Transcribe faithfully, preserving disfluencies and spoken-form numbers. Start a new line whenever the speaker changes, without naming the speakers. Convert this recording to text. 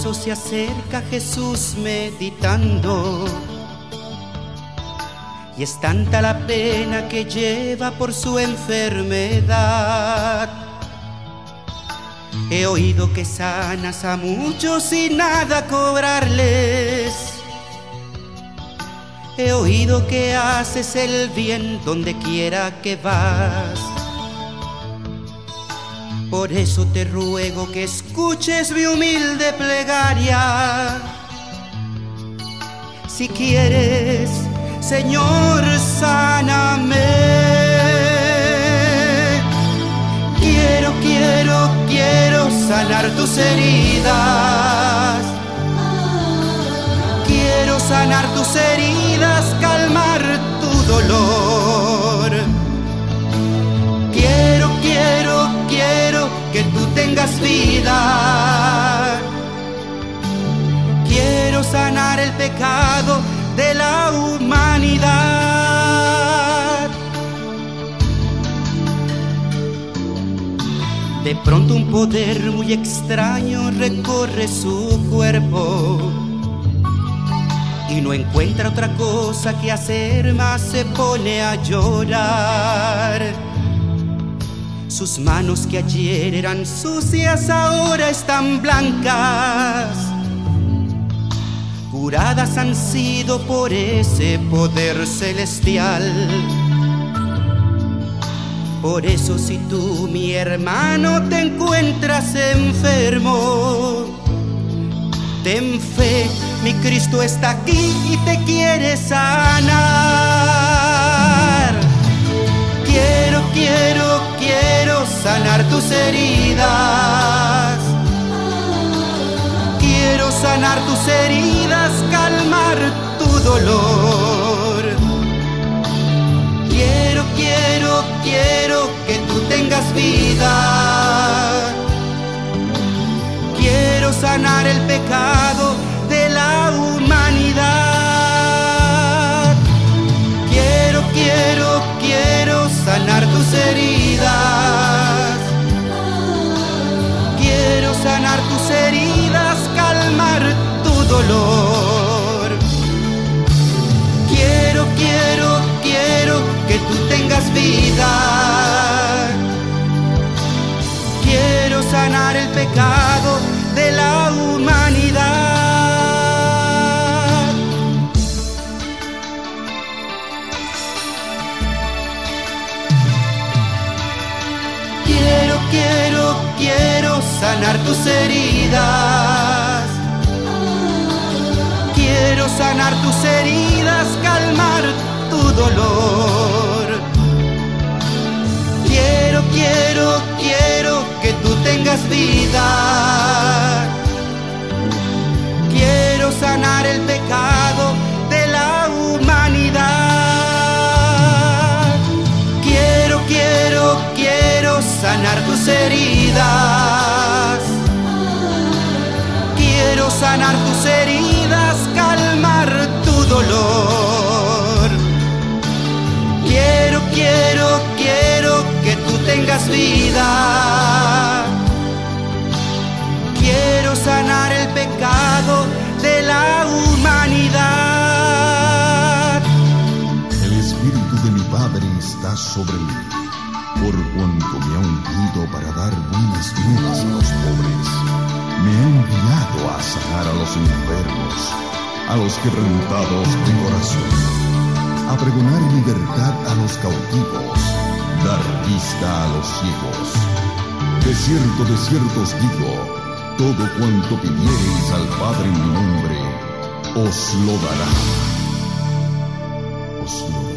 paso se acerca Jesús meditando, y es tanta la pena que lleva por su enfermedad. He oído que sanas a muchos sin nada cobrarles. He oído que haces el bien donde quiera que vas. Por eso te ruego que escuches mi humilde plegaria. Si quieres, Señor, sáname. Quiero, quiero, quiero sanar tus heridas. Quiero sanar tus heridas, calmar tu dolor. Quiero, quiero, quiero que tú tengas vida. Quiero sanar el pecado de la humanidad. De pronto un poder muy extraño recorre su cuerpo y no encuentra otra cosa que hacer, más se pone a llorar. Sus manos que ayer eran sucias ahora están blancas. Curadas han sido por ese poder celestial. Por eso si tú, mi hermano, te encuentras enfermo, ten fe, mi Cristo está aquí y te quiere sanar. Quiero, quiero, quiero sanar tus heridas. Quiero sanar tus heridas, calmar tu dolor. Quiero, quiero, quiero que tú tengas vida. Quiero sanar el pecado de la humanidad. Quiero, quiero, quiero sanar tus heridas. Quiero sanar tus heridas, calmar tu dolor. Quiero, quiero, quiero que tú tengas vida. Quiero sanar el pecado de la humanidad. Quiero, quiero, quiero sanar tus heridas. Quiero sanar tus heridas, calmar tu dolor. Quiero, quiero, quiero que tú tengas vida. Quiero sanar el pecado de la humanidad. Quiero, quiero, quiero sanar tus heridas. Quiero sanar tus heridas, calmar tu dolor. Quiero, quiero, quiero que tú tengas vida. Quiero sanar el pecado de la humanidad.
El Espíritu de mi Padre está sobre mí, por cuanto me ha ungido para dar buenas nuevas a los pobres. Me ha enviado a sanar a los enfermos, a los quebrantados de corazón, a pregonar libertad a los cautivos, dar vista a los ciegos. De cierto, de cierto os digo, todo cuanto pidiereis al Padre en mi nombre, os lo dará. Os lo dará.